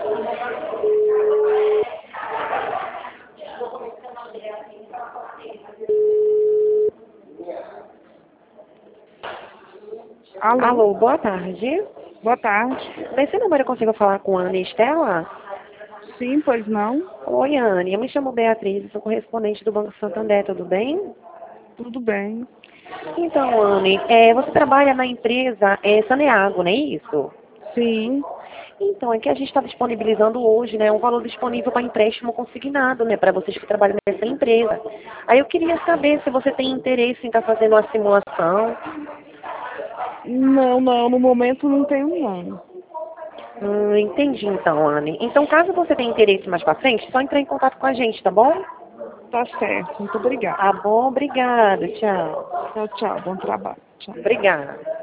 Alô, Alô, boa tarde. boa tarde. Nesse número eu consigo falar com a Ana Estela? Sim, pois não? Oi, Anne. Eu me chamo Beatriz, sou correspondente do Banco Santander, tudo bem? Tudo bem. Então, Anne, você trabalha na empresa Saneago, não é isso? Sim. Então, é que a gente está disponibilizando hoje, né, um valor disponível para empréstimo consignado, né, para vocês que trabalham nessa empresa. Aí eu queria saber se você tem interesse em estar fazendo uma simulação. Não, no momento não tenho não. Entendi então, Anne. Então, caso você tenha interesse mais para frente, é só entrar em contato com a gente, tá bom? Tá certo, muito obrigada. Tá bom, obrigada, tchau. Tchau, tchau, bom trabalho. Tchau. Obrigada.